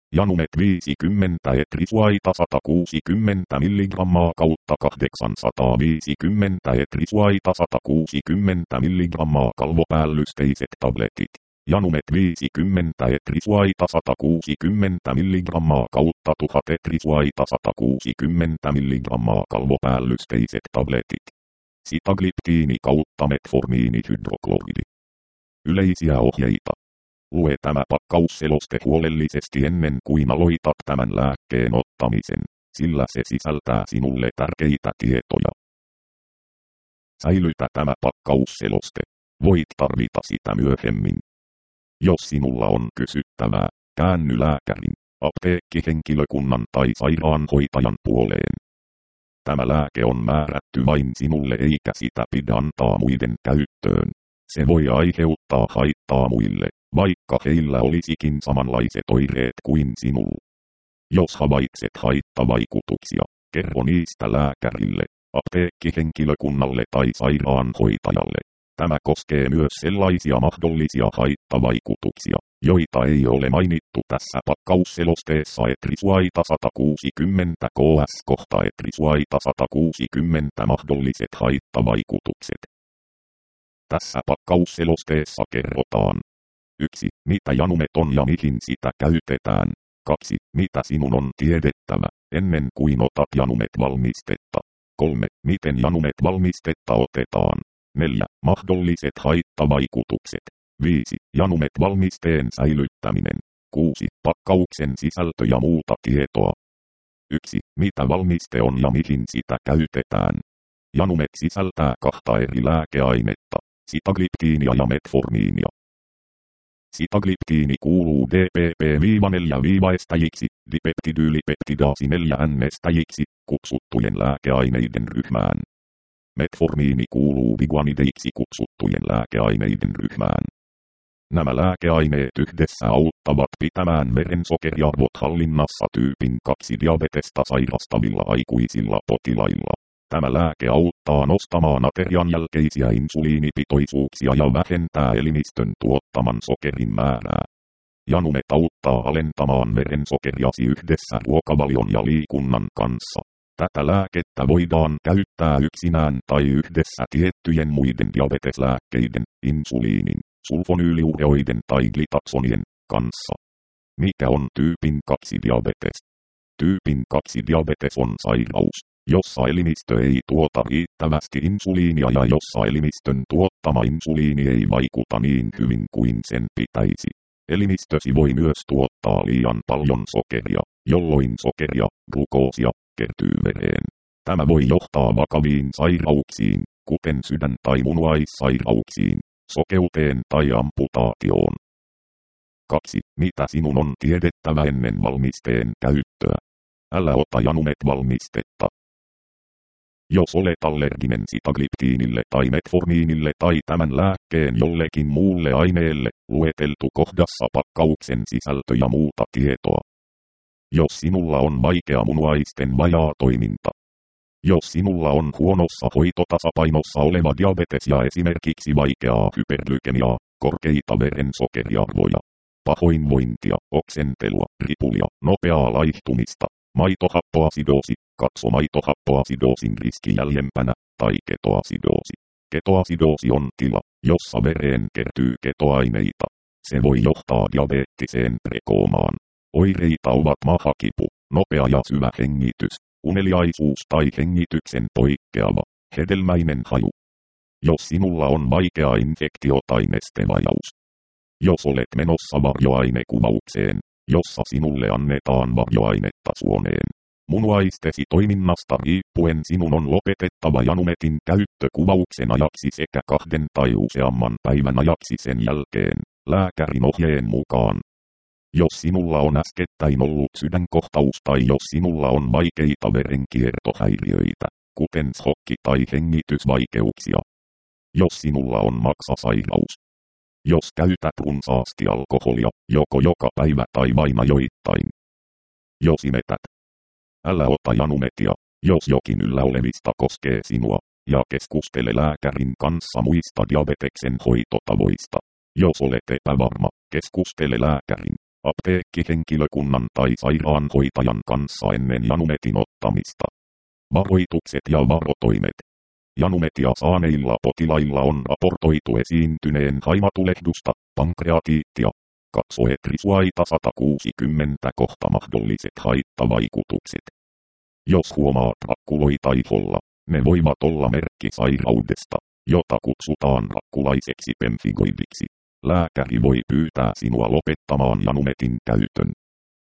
Janumet 50 etrisuaita 160 mg kautta 850 etrisuaita 160 mg kalvopäällysteiset tabletit. Janumet 50 etrisuaita 160 mg kautta 1000 etrisuaita 160 mg kalvopäällysteiset tabletit. Sitagliptiini kautta metformiinihydrokloridi. Yleisiä ohjeita. Lue tämä pakkausseloste huolellisesti ennen kuin aloitat tämän lääkkeen ottamisen, sillä se sisältää sinulle tärkeitä tietoja. Säilytä tämä pakkausseloste. Voit tarvita sitä myöhemmin. Jos sinulla on kysyttävää, käänny lääkärin, apteekkihenkilökunnan tai sairaanhoitajan puoleen. Tämä lääke on määrätty vain sinulle eikä sitä pidä antaa muiden käyttöön. Se voi aiheuttaa haittaa muille, vaikka heillä olisikin samanlaiset oireet kuin sinulla. Jos havaitset haittavaikutuksia, kerro niistä lääkärille, apteekkihenkilökunnalle tai sairaanhoitajalle. Tämä koskee myös sellaisia mahdollisia haittavaikutuksia, joita ei ole mainittu tässä pakkausselosteessa etrisuaita 160 ks kohta etrisuaita 160 mahdolliset haittavaikutukset. Tässä pakkausselosteessa kerrotaan 1. Mitä janumet on ja mihin sitä käytetään. 2. Mitä sinun on tiedettävä, ennen kuin otat janumet-valmistetta. 3. Miten janumet-valmistetta otetaan. 4. Mahdolliset haittavaikutukset. 5. Janumet-valmisteen säilyttäminen. 6. Pakkauksen sisältö ja muuta tietoa. 1. Mitä valmiste on ja mihin sitä käytetään. Janumet sisältää 2 eri lääkeainetta, sitagliptiinia ja metformiinia. Sitagliptiini kuuluu DPP-4-estäjiksi, dipeptidyylipeptidaasi 4-N-estäjiksi, kutsuttujen lääkeaineiden ryhmään. Metformiini kuuluu biguanideiksi kutsuttujen lääkeaineiden ryhmään. Nämä lääkeaineet yhdessä auttavat pitämään verensokeriarvot hallinnassa tyypin 2 diabetesta sairastavilla aikuisilla potilailla. Tämä lääke auttaa nostamaan aterian jälkeisiä insuliinipitoisuuksia ja vähentää elimistön tuottaman sokerin määrää. Janumet auttaa alentamaan verensokeriasi yhdessä ruokavalion ja liikunnan kanssa. Tätä lääkettä voidaan käyttää yksinään tai yhdessä tiettyjen muiden diabeteslääkkeiden, insuliinin, sulfonyyliureoiden tai glitaksonien kanssa. Mikä on tyypin 2 diabetes? Tyypin 2 diabetes on sairaus, jossa elimistö ei tuota riittävästi insuliinia ja jossa elimistön tuottama insuliini ei vaikuta niin hyvin kuin sen pitäisi. Elimistösi voi myös tuottaa liian paljon sokeria, jolloin sokeria, glukoosia, kertyy vereen. Tämä voi johtaa vakaviin sairauksiin, kuten sydän- tai munuaissairauksiin, sokeuteen tai amputaatioon. 2. Mitä sinun on tiedettävä ennen valmisteen käyttöä? Älä ota janumet-valmistetta. Jos olet allerginen sitagliptiinille tai metformiinille tai tämän lääkkeen jollekin muulle aineelle, lueteltu kohdassa pakkauksen sisältö ja muuta tietoa. Jos sinulla on vaikea munuaisten vajaatoiminta. Jos sinulla on huonossa hoitotasapainossa oleva diabetes ja esimerkiksi vaikeaa hyperglykemiaa, korkeita verensokeriarvoja, pahoinvointia, oksentelua, ripulia, nopeaa laihtumista, maitohappoasidoosi, katso maitohappoasidoosin riski jäljempänä, tai ketoasidoosi. Ketoasidoosi on tila, jossa vereen kertyy ketoaineita. Se voi johtaa diabeettiseen prekoomaan. Oireita ovat mahakipu, nopea ja syvä hengitys, uneliaisuus tai hengityksen poikkeava, hedelmäinen haju. Jos sinulla on vaikea infektio tai nestevajaus. Jos olet menossa varjoainekuvaukseen, jossa sinulle annetaan varjoainetta suoneen. Munuaistesi toiminnasta riippuen sinun on lopetettava janumetin käyttö kuvauksen ajaksi sekä 2 tai useamman päivän ajaksi sen jälkeen, lääkärin ohjeen mukaan. Jos sinulla on äskettäin ollut sydänkohtaus tai jos sinulla on vaikeita verenkiertohäiriöitä, kuten shokki tai hengitysvaikeuksia. Jos sinulla on maksasairaus. Jos käytät runsaasti alkoholia, joko joka päivä tai vain ajoittain. Jos imetät. Älä ota janumetia, jos jokin yllä olevista koskee sinua, ja keskustele lääkärin kanssa muista diabeteksen hoitotavoista. Jos olet epävarma, keskustele lääkärin, apteekkihenkilökunnan tai sairaanhoitajan kanssa ennen Janumetin ottamista. Varoitukset ja varotoimet. Janumetia saaneilla potilailla on raportoitu esiintyneen haimatulehdusta, pankreatiittia. Katso etrisuaita 160 kohta mahdolliset haittavaikutukset. Jos huomaat rakkuloita iholla, ne voivat olla merkki sairaudesta, jota kutsutaan rakkulaiseksi pemfigoidiksi. Lääkäri voi pyytää sinua lopettamaan Janumetin käytön.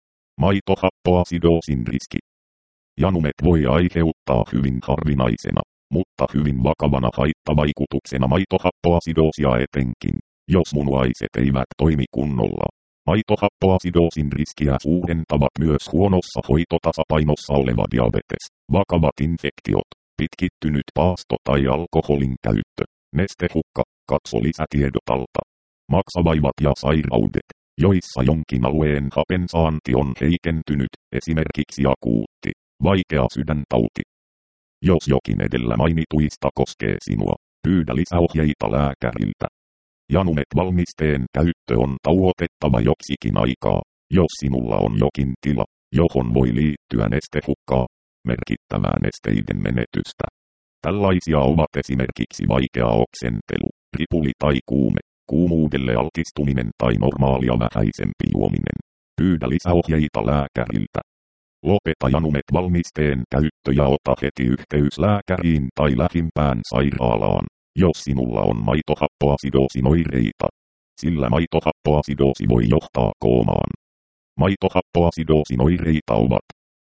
Maitohappoasidoosin riski. Janumet voi aiheuttaa hyvin harvinaisena, mutta hyvin vakavana haittavaikutuksena maitohappoasidoosia etenkin, jos munuaiset eivät toimi kunnolla. Maitohappoasidoosin riskiä suurentavat myös huonossa hoitotasapainossa oleva diabetes, vakavat infektiot, pitkittynyt paasto tai alkoholin käyttö, nestehukka, katso lisätiedot alta. Maksavaivat ja sairaudet, joissa jonkin alueen hapensaanti on heikentynyt, esimerkiksi akuutti, vaikea sydäntauti. Jos jokin edellä mainituista koskee sinua, pyydä lisäohjeita lääkäriltä. Janumet-valmisteen käyttö on tauotettava joksikin aikaa, jos sinulla on jokin tila, johon voi liittyä nestehukkaa, merkittävää nesteiden menetystä. Tällaisia ovat esimerkiksi vaikea oksentelu, ripuli tai kuume, kuumuudelle altistuminen tai normaalia vähäisempi juominen. Pyydä lisäohjeita lääkäriltä. Lopeta Janumet-valmisteen käyttö ja ota heti yhteys lääkäriin tai lähimpään sairaalaan, jos sinulla on maitohappoasidoosin oireita, sillä maitohappoasidoosi voi johtaa koomaan. Maitohappoasidoosin oireita ovat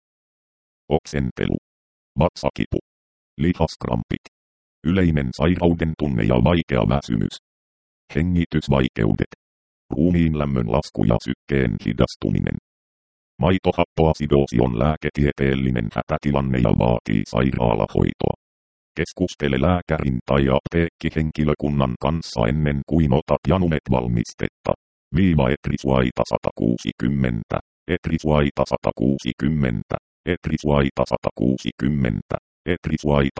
oksentelu, vatsakipu, lihaskrampit, yleinen sairauden tunne ja vaikea väsymys, hengitysvaikeudet, ruumiin lämmön lasku ja sykkeen hidastuminen. Maitohappoasidoosi on lääketieteellinen hätätilanne ja vaatii sairaalahoitoa. Keskustele lääkärin tai apteekkihenkilökunnan kanssa ennen kuin otat Janumet-valmistetta. Etrisuaita 160, etrisuaita 160, etrisuaita 160, etrisuaita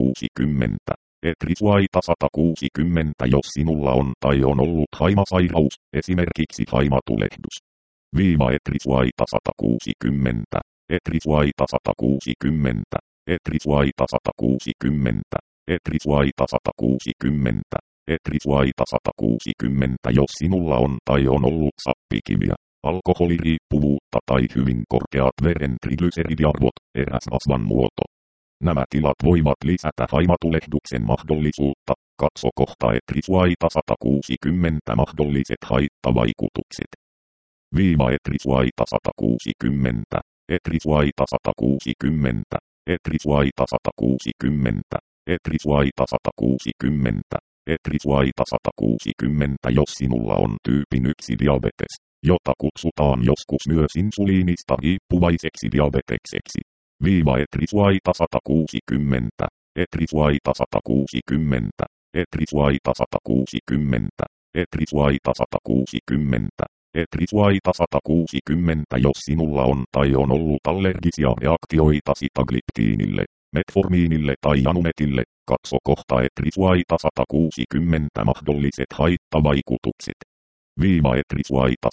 160, etrisuaita 160. Jos sinulla on tai on ollut haimasairaus, esimerkiksi haimatulehdus. Etrisuaita 160, etrisuaita 160, etrisuaita 160, etrisuaita 160, etrisuaita 160. Jos sinulla on tai on ollut sappikiviä, alkoholiriippuvuutta tai hyvin korkeat veren triglyceridiarvot, eräs rasvan muoto. Nämä tilat voivat lisätä haimatulehduksen mahdollisuutta. Katso kohta etrisuaita 160 mahdolliset haittavaikutukset. Etrisuaita 160, etrisuaita 160, etrisuaita 160, etrisuaita 160, etrisuaita 160. Jos sinulla on tyypin 1 diabetes, jota kutsutaan joskus myös insuliinista riippuvaiseksi diabetekseksi. Etrisuaita 160, etrisuaita 160, etrisuaita 160, etrisuaita 160. Etrisuaita 160. Jos sinulla on tai on ollut allergisia reaktioita sitagliptiinille, metformiinille tai Janumetille, katso kohta etrisuaita 160 mahdolliset haittavaikutukset. Etrisuaita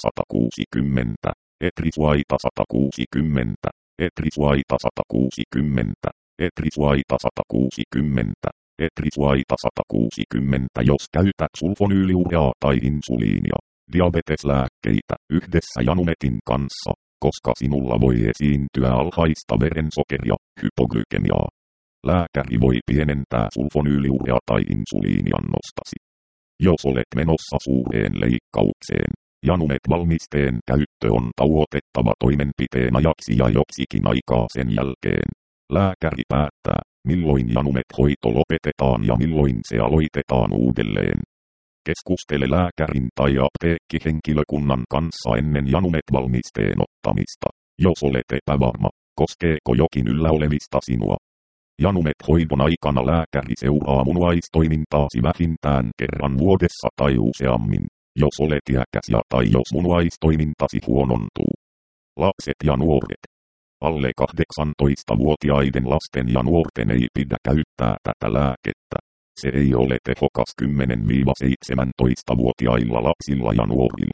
160, etrisuaita 160, etrisuaita 160, etrisuaita 160, etrisuaita 160. Jos käytät sulfonyyliureaa tai insuliinia, diabeteslääkkeitä yhdessä Janumetin kanssa, koska sinulla voi esiintyä alhaista verensokeria, hypoglykemiaa. Lääkäri voi pienentää sulfonyyliurea tai insuliiniannostasi. Jos olet menossa suureen leikkaukseen, Janumet-valmisteen käyttö on tauotettava toimenpiteen ajaksi ja joksikin aikaa sen jälkeen. Lääkäri päättää, milloin Janumet-hoito lopetetaan ja milloin se aloitetaan uudelleen. Keskustele lääkärin tai apteekkihenkilökunnan kanssa ennen Janumet-valmisteen ottamista, jos olet epävarma, koskeeko jokin yllä olevista sinua. Janumet-hoidon aikana lääkäri seuraa munuaistoimintaasi vähintään kerran vuodessa tai useammin, jos olet iäkäs ja tai jos munuaistoimintasi huonontuu. Lapset ja nuoret. Alle 18-vuotiaiden lasten ja nuorten ei pidä käyttää tätä lääkettä. Se ei ole tehokas 10-17-vuotiailla lapsilla ja nuorilla.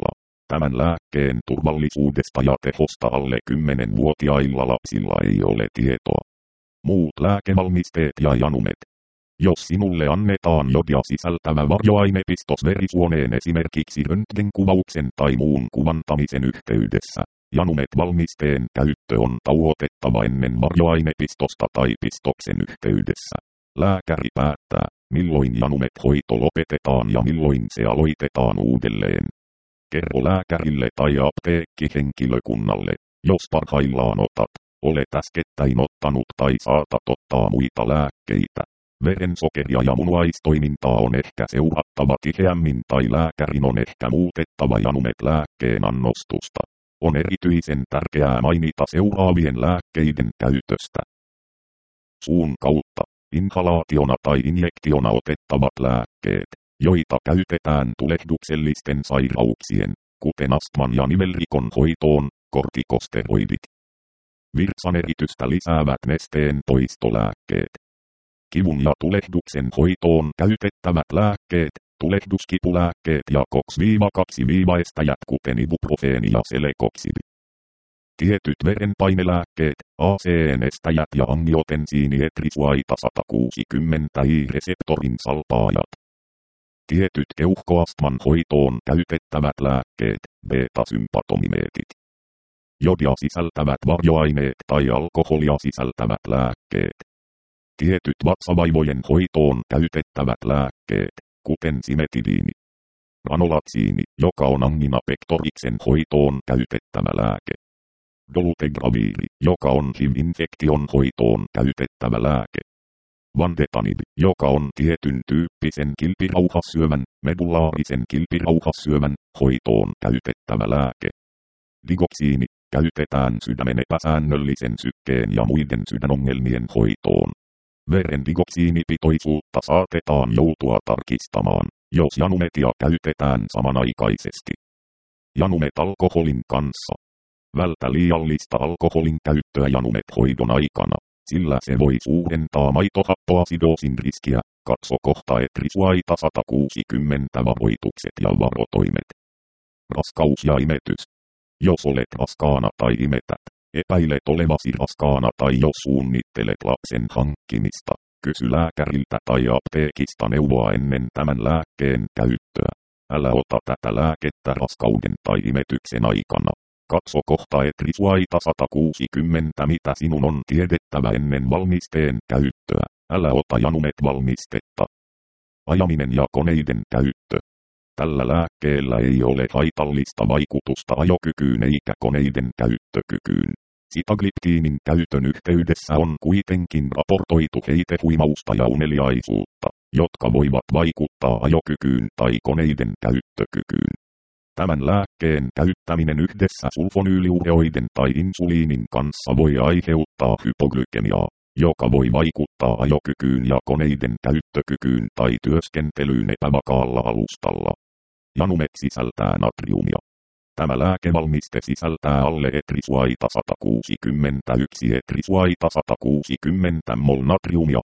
Tämän lääkkeen turvallisuudesta ja tehosta alle 10-vuotiailla lapsilla ei ole tietoa. Muut lääkevalmisteet ja janumet. Jos sinulle annetaan jodia sisältävä varjoainepistos verisuoneen esimerkiksi röntgenkuvauksen tai muun kuvantamisen yhteydessä, janumet-valmisteen käyttö on tauotettava ennen varjoainepistosta tai pistoksen yhteydessä. Lääkäri päättää, milloin janumet-hoito lopetetaan ja milloin se aloitetaan uudelleen. Kerro lääkärille tai apteekkihenkilökunnalle, jos parhaillaan olet äskettäin ottanut tai saatat ottaa muita lääkkeitä. Verensokeria ja munuaistoimintaa on ehkä seurattava tiheämmin tai lääkärin on ehkä muutettava janumet-lääkkeen annostusta. On erityisen tärkeää mainita seuraavien lääkkeiden käytöstä. Suun kautta, inhalaationa tai injektiona otettavat lääkkeet, joita käytetään tulehduksellisten sairauksien, kuten astman ja nivelrikon hoitoon, kortikosteroidit. Virtsaneritystä lisäävät nesteen poistolääkkeet. Kivun ja tulehduksen hoitoon käytettävät lääkkeet, tulehduskipulääkkeet ja COX-2-estäjät kuten ibuprofeeni ja celecoxib. Tietyt verenpainelääkkeet, ACE-estäjät ja angiotensiini-etrisuaita 160 I-reseptorin salpaajat. Tietyt keuhkoastman hoitoon käytettävät lääkkeet, beta-sympatomimeetit. Jodia sisältävät varjoaineet tai alkoholia sisältävät lääkkeet. Tietyt vatsavaivojen hoitoon käytettävät lääkkeet, kuten simetidiini. Ranolatsiini, joka on angina pectoriksen hoitoon käytettävä lääke. Dolutegraviiri, joka on HIV-infektion hoitoon käytettävä lääke. Vandetanib, joka on tietyn tyyppisen kilpirauhassyövän, medullaarisen kilpirauhassyövän, hoitoon käytettävä lääke. Digoksiini, käytetään sydämen epäsäännöllisen sykkeen ja muiden sydänongelmien hoitoon. Veren digoksiinipitoisuutta saatetaan joutua tarkistamaan, jos janumetia käytetään samanaikaisesti. Janumet alkoholin kanssa. Vältä liiallista alkoholin käyttöä janumet-hoidon aikana, sillä se voi suurentaa maitohappoasidoosin riskiä. Katso kohta etrisuaita 160 varoitukset ja varotoimet. Raskaus ja imetys. Jos olet raskaana tai imetät, epäilet olevasi raskaana tai jos suunnittelet lapsen hankkimista, kysy lääkäriltä tai apteekista neuvoa ennen tämän lääkkeen käyttöä. Älä ota tätä lääkettä raskauden tai imetyksen aikana. Katso kohta etrisuaita 160 mitä sinun on tiedettävä ennen valmisteen käyttöä. Älä ota janumet-valmistetta. Ajaminen ja koneiden käyttö. Tällä lääkkeellä ei ole haitallista vaikutusta ajokykyyn eikä koneiden käyttökykyyn. Sitagliptiinin käytön yhteydessä on kuitenkin raportoitu heitehuimausta ja uneliaisuutta, jotka voivat vaikuttaa ajokykyyn tai koneiden käyttökykyyn. Tämän lääkkeen käyttäminen yhdessä sulfonyyliureoiden tai insuliinin kanssa voi aiheuttaa hypoglykemiaa, joka voi vaikuttaa ajokykyyn ja koneiden käyttökykyyn tai työskentelyyn epävakaalla alustalla. Janumet sisältää natriumia. Tämä lääkevalmiste sisältää alle etrisuaita 161 etrisuaita 160 mol natriumia,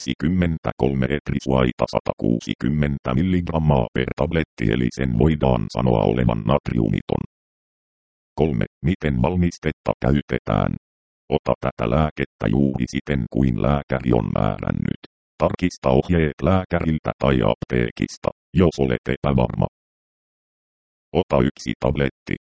23 etrisuaita 160 mg per tabletti eli sen voidaan sanoa olevan natriumiton. 3. Miten valmistetta käytetään? Ota tätä lääkettä juuri siten kuin lääkäri on määrännyt. Tarkista ohjeet lääkäriltä tai apteekista, jos olet epävarma. Ota 1 tabletti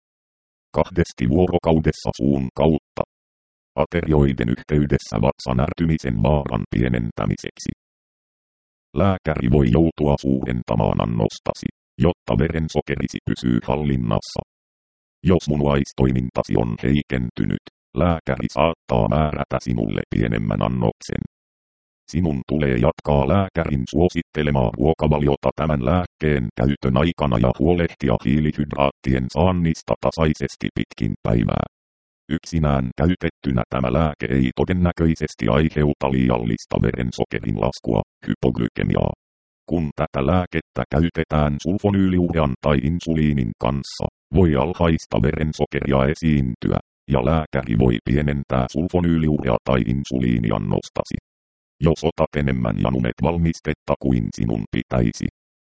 2 vuorokaudessa suun kautta. Aterioiden yhteydessä vatsan ärtymisen vaaran pienentämiseksi. Lääkäri voi joutua suurentamaan annostasi, jotta verensokerisi pysyy hallinnassa. Jos munuaistoimintasi on heikentynyt, lääkäri saattaa määrätä sinulle pienemmän annoksen. Sinun tulee jatkaa lääkärin suosittelemaa ruokavaliota tämän lääkkeen käytön aikana ja huolehtia hiilihydraattien saannista tasaisesti pitkin päivää. Yksinään käytettynä tämä lääke ei todennäköisesti aiheuta liiallista verensokerin laskua, hypoglykemiaa. Kun tätä lääkettä käytetään sulfonyyliurean tai insuliinin kanssa, voi alhaista verensokeria esiintyä, ja lääkäri voi pienentää sulfonyyliurea tai insuliiniannostasi. Jos otat enemmän janumet-valmistetta kuin sinun pitäisi,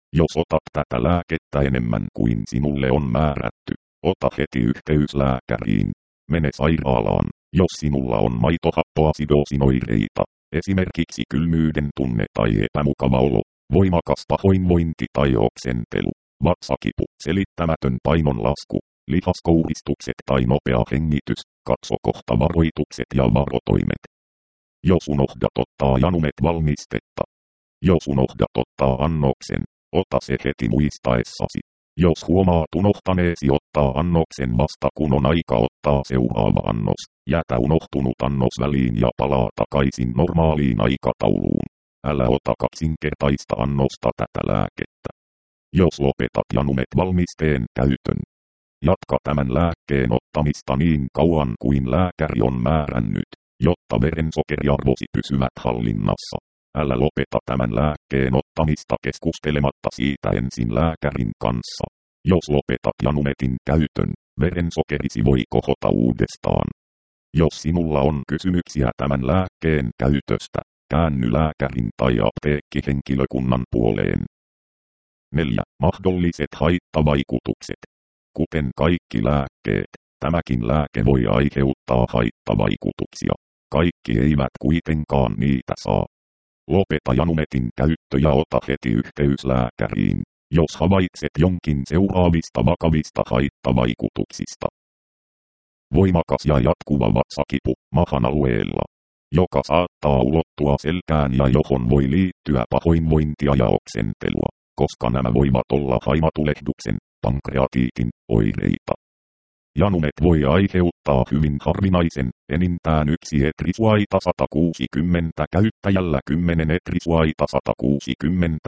Jos otat tätä lääkettä enemmän kuin sinulle on määrätty, ota heti yhteys lääkäriin. Mene sairaalaan, jos sinulla on maitohappoasidoosin-oireita, esimerkiksi kylmyyden tunne tai epämukava olo, voimakas pahoinvointi tai oksentelu, vatsakipu, selittämätön painonlasku, lihaskouristukset tai nopea hengitys, katso kohta varoitukset ja varotoimet. Jos unohdat ottaa Janumet-valmistetta. Jos unohdat ottaa annoksen, ota se heti muistaessasi. Jos huomaat unohtaneesi ottaa annoksen vasta kun on aika ottaa seuraava annos, jätä unohtunut annos väliin ja palaa takaisin normaaliin aikatauluun. Älä ota kaksinkertaista annosta tätä lääkettä. Jos lopetat Janumet-valmisteen käytön, jatka tämän lääkkeen ottamista niin kauan kuin lääkäri on määrännyt, jotta verensokeriarvosi pysyvät hallinnassa. Älä lopeta tämän lääkkeen ottamista keskustelematta siitä ensin lääkärin kanssa. Jos lopetat Janumetin käytön, verensokerisi voi kohota uudestaan. Jos sinulla on kysymyksiä tämän lääkkeen käytöstä, käänny lääkärin tai apteekkihenkilökunnan puoleen. 4. Mahdolliset haittavaikutukset. Kuten kaikki lääkkeet, tämäkin lääke voi aiheuttaa haittavaikutuksia. Kaikki eivät kuitenkaan niitä saa. Lopeta Janumetin käyttö ja ota heti yhteys lääkäriin, jos havaitset jonkin seuraavista vakavista haittavaikutuksista. Voimakas ja jatkuva vatsakipu mahan alueella, joka saattaa ulottua selkään ja johon voi liittyä pahoinvointia ja oksentelua, koska nämä voivat olla haimatulehduksen, pankreatiitin oireita. Janumet voi aiheuttaa hyvin harvinaisen, enintään 1 etrisuaita 160 käyttäjällä 10 etrisuaita 160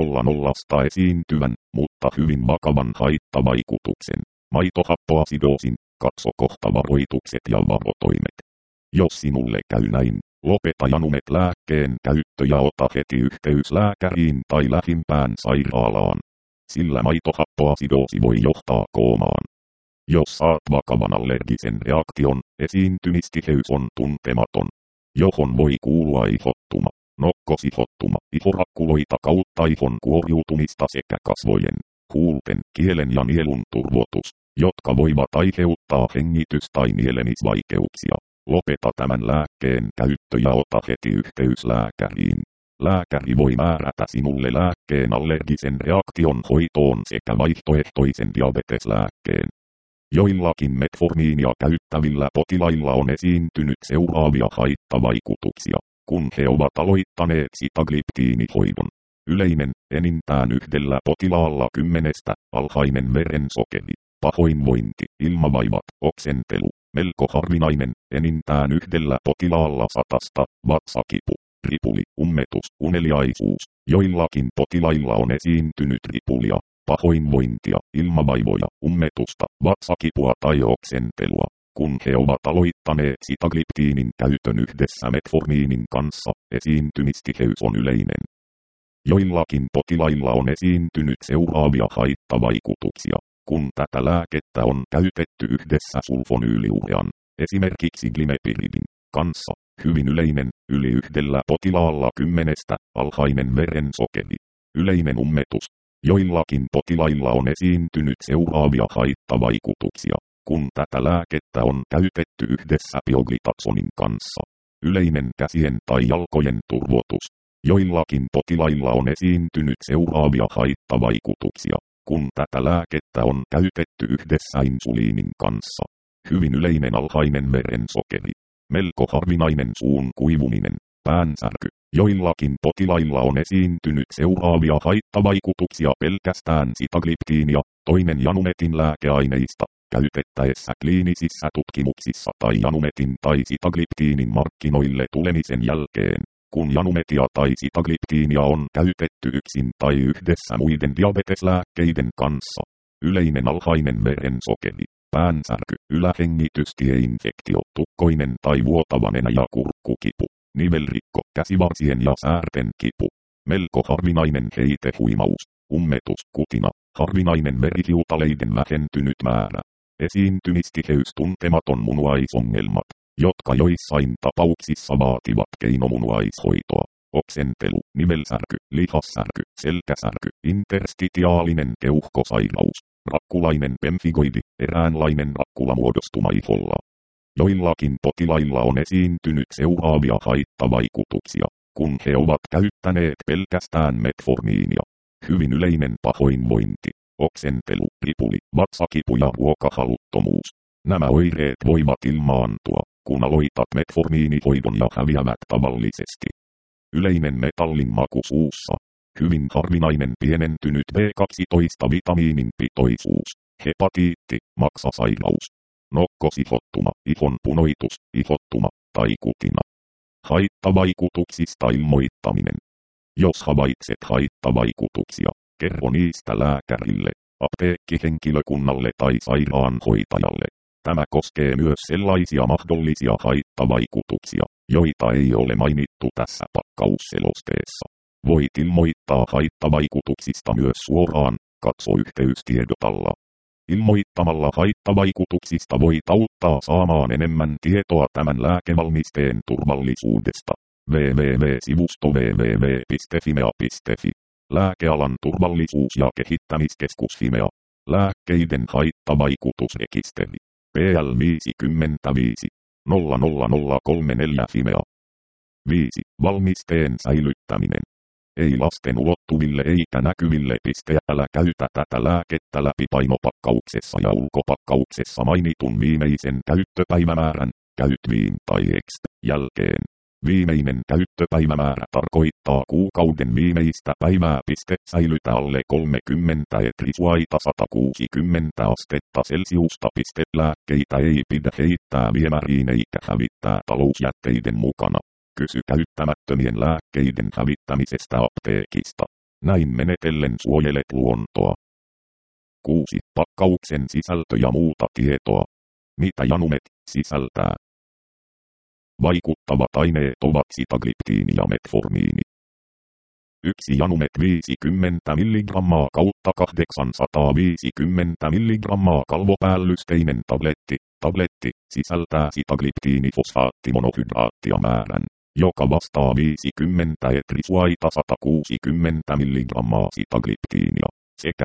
000 esiintyvän, mutta hyvin vakavan haittavaikutuksen, maitohappoasidoosin, katso kohta varoitukset ja varotoimet. Jos sinulle käy näin, lopeta Janumet-lääkkeen käyttö ja ota heti yhteys lääkäriin tai lähimpään sairaalaan, sillä maitohappoasidoosi voi johtaa koomaan. Jos saat vakavan allergisen reaktion, esiintymistiheys on tuntematon, johon voi kuulua ihottuma, nokkosihottuma, ihorakkuloita kautta ihon kuoriutumista sekä kasvojen, huulten, kielen ja nielun turvotus, jotka voivat aiheuttaa hengitys- tai nielemisvaikeuksia. Lopeta tämän lääkkeen käyttö ja ota heti yhteys lääkäriin. Lääkäri voi määrätä sinulle lääkkeen allergisen reaktion hoitoon sekä vaihtoehtoisen diabeteslääkkeen. Joillakin metformiinia käyttävillä potilailla on esiintynyt seuraavia haittavaikutuksia, kun he ovat aloittaneet sitagliptiinihoidon. Yleinen, enintään 1 potilaalla 10, alhainen verensokeri, pahoinvointi, ilmavaivat, oksentelu, melko harvinainen, enintään 1 potilaalla 100, vatsakipu, ripuli, ummetus, uneliaisuus. Joillakin potilailla on esiintynyt ripulia, pahoinvointia, ilmavaivoja, ummetusta, vatsakipua tai oksentelua, kun he ovat aloittaneet sitagliptiinin käytön yhdessä metformiinin kanssa, esiintymistiheys on yleinen. Joillakin potilailla on esiintynyt seuraavia haittavaikutuksia, kun tätä lääkettä on käytetty yhdessä sulfonyyliurean, esimerkiksi glimepiridin, kanssa, hyvin yleinen, yli 1 potilaalla 10, alhainen verensokeri, yleinen ummetus. Joillakin potilailla on esiintynyt seuraavia haittavaikutuksia, kun tätä lääkettä on käytetty yhdessä pioglitaxonin kanssa. Yleinen käsien tai jalkojen turvotus. Joillakin potilailla on esiintynyt seuraavia haittavaikutuksia, kun tätä lääkettä on käytetty yhdessä insuliinin kanssa. Hyvin yleinen alhainen verensokeri. Melko harvinainen suun kuivuminen, päänsärky. Joillakin potilailla on esiintynyt seuraavia haittavaikutuksia pelkästään sitagliptiinia, toinen Janumetin lääkeaineista, käytettäessä kliinisissä tutkimuksissa tai Janumetin tai sitagliptiinin markkinoille tulemisen jälkeen, kun Janumetia tai sitagliptiinia on käytetty yksin tai yhdessä muiden diabeteslääkkeiden kanssa. Yleinen alhainen verensokeri, päänsärky, ylähengitystieinfektio, tukkoinen tai vuotava nenä ja kurkkukipu. Nivelrikko, käsivarsien ja säärten kipu, melko harvinainen heitehuimaus, ummetus, kutina, harvinainen verihiutaleiden vähentynyt määrä, esiintymistiheys tuntematon munuaisongelmat, jotka joissain tapauksissa vaativat keinomunuaishoitoa. oksentelu, nivelsärky, lihassärky, selkäsärky, interstitiaalinen keuhkosairaus, rakkulainen pemfigoidi, eräänlainen rakkulamuodostuma iholla. Joillakin potilailla on esiintynyt seuraavia haittavaikutuksia, kun he ovat käyttäneet pelkästään metformiinia. Hyvin yleinen pahoinvointi, oksentelu, ripuli, vatsakipu ja ruokahaluttomuus. Nämä oireet voivat ilmaantua, kun aloitat metformiinihoidon ja häviävät tavallisesti. Yleinen metallin maku suussa. Hyvin harvinainen pienentynyt B12-vitamiinin pitoisuus. Hepatiitti, maksasairaus. Nokkosihottuma, ihon punoitus, ihottuma tai kutina. Haittavaikutuksista ilmoittaminen. Jos havaitset haittavaikutuksia, kerro niistä lääkärille, apteekkihenkilökunnalle tai sairaanhoitajalle. Tämä koskee myös sellaisia mahdollisia haittavaikutuksia, joita ei ole mainittu tässä pakkausselosteessa. Voit ilmoittaa haittavaikutuksista myös suoraan, katso yhteystiedot alla. Ilmoittamalla haittavaikutuksista voit auttaa saamaan enemmän tietoa tämän lääkevalmisteen turvallisuudesta. www.sivusto www.fimea.fi. Lääkealan turvallisuus- ja kehittämiskeskus Fimea. Lääkkeiden haittavaikutusrekisteri. PL 55 00034 Fimea. 5. Valmisteen säilyttäminen. Ei lasten ulottuville eikä näkyville. Älä käytä tätä lääkettä läpi painopakkauksessa ja ulkopakkauksessa mainitun viimeisen käyttöpäivämäärän, käyt tai ext, jälkeen. Viimeinen käyttöpäivämäärä tarkoittaa kuukauden viimeistä päivää. Säilytä alle 30 etrisuaita 160 astetta Celsiusta. Lääkkeitä ei pidä heittää viemäriin eikä hävittää talousjätteiden mukana. Kysy käyttämättömien lääkkeiden hävittämisestä apteekista. Näin menetellen suojelet luontoa. 6. Pakkauksen sisältö ja muuta tietoa. Mitä Janumet sisältää? Vaikuttavat aineet ovat sitagliptiini ja metformiini. 1 Janumet 50 mg kautta 850 mg kalvopäällysteininen tabletti sisältää sitagliptiinifosfaattimonohydraattia määrän, joka vastaa 50 etrisuaita 160 mg sitagliptiinia, sekä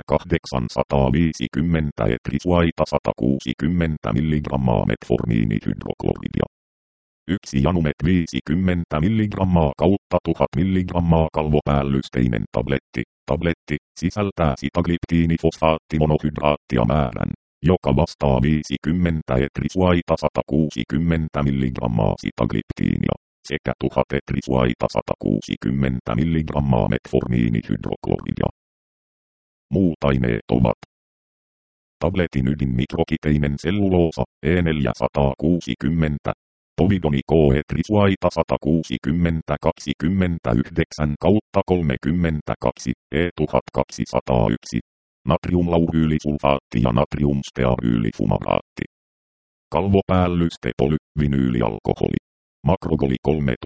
850 etrisuaita 160 mg metformiinihydrokloridia. 1 Janumet 50 mg kautta 1000 mg kalvopäällysteininen tabletti sisältää sitagliptiinifosfaattimonohydraattia määrän, joka vastaa 50 etrisuaita 160 mg sitagliptiinia, sekä 1000 etrisuaita 160 mg metformiinihydrokloridia. Muut aineet ovat tabletin ydinmikrokiteinen selluloosa E460, povidoni K-etrisuaita 160 29 kautta 32 E1201, natriumlauryylisulfaatti ja natriumstearyyliFumaraatti. Kalvopäällyste polyvinyylialkoholi. Makrogoli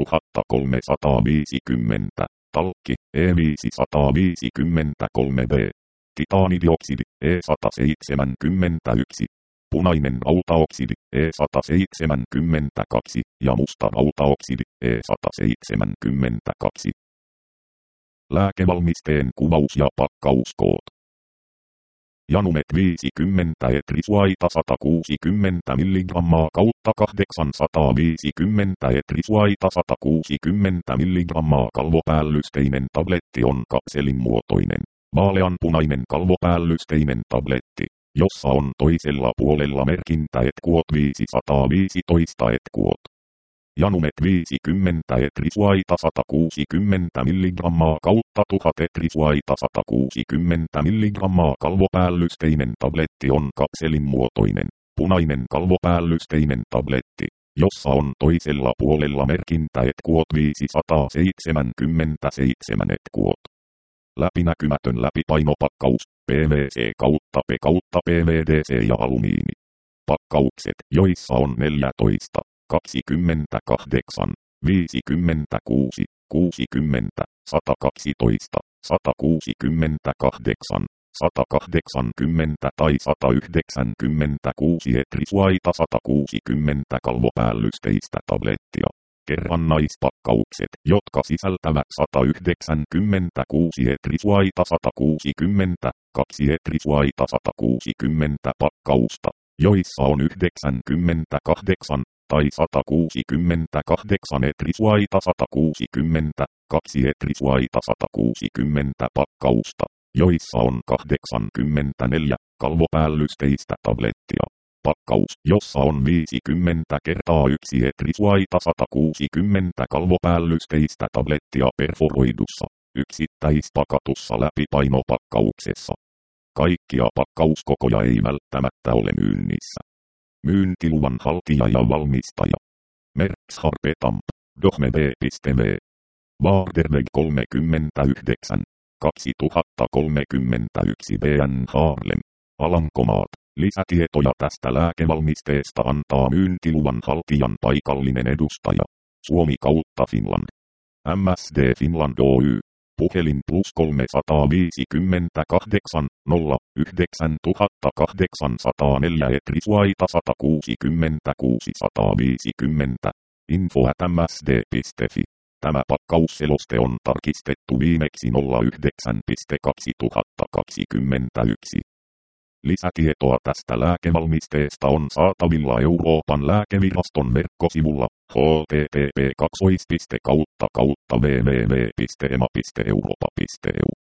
3350, talkki E553B, titaanidioksidi E171, punainen rautaoksidi E172 ja musta rautaoksidi E172. Lääkevalmisteen kuvaus ja pakkauskoot. Janumet 50 etrisuaita 160 mg kautta 850 etrisuaita 160 mg kalvopäällysteininen tabletti on kapselinmuotoinen, vaaleanpunainen kalvopäällysteininen tabletti, jossa on toisella puolella merkintä etkuot 515 etkuot. Janumet 50 etrisuaita 160 mg kautta 1000 etrisuaita 160 mg kalvopäällysteininen tabletti on kapselinmuotoinen, punainen kalvopäällysteininen tabletti, jossa on toisella puolella merkintä etkuot 577 etkuot. Läpinäkymätön läpipainopakkaus, PVC kautta P kautta PVDC ja alumiini. Pakkaukset, joissa on 14, 28, 56, 60, 112, 168, 180 tai 196 etrisuaita 160 kalvopäällystistä tablettia. kerrannaispakkaukset, jotka sisältävät 196 etrisuaita 160, 2 etrisuaita 160 pakkausta, joissa on 98 tai 168 etrisuaita 160, 2 etrisuaita 160 pakkausta, joissa on 84 kalvopäällysteistä tablettia. Pakkaus, jossa on 50 kertaa 1 etrisuaita 160 kalvopäällysteistä tablettia perforoidussa, yksittäispakatussa läpipainopakkauksessa. Kaikkia pakkauskokoja ei välttämättä ole myynnissä. Myyntiluvan haltija ja valmistaja. Merx Harpetamp, Dohme.v. Waarderweg 39, 2031 BN Haarlem, Alankomaat. Lisätietoja tästä lääkevalmisteesta antaa myyntiluvan haltijan paikallinen edustaja. Suomi kautta Finland. MSD Finland Oy. Puhelin +358 09804 etrisuaita 166 150. info@msd.fi. Tämä pakkausseloste on tarkistettu viimeksi 09.2021. Lisätietoa tästä lääkevalmisteesta on saatavilla Euroopan lääkeviraston verkkosivulla http://www.ema.europa.eu.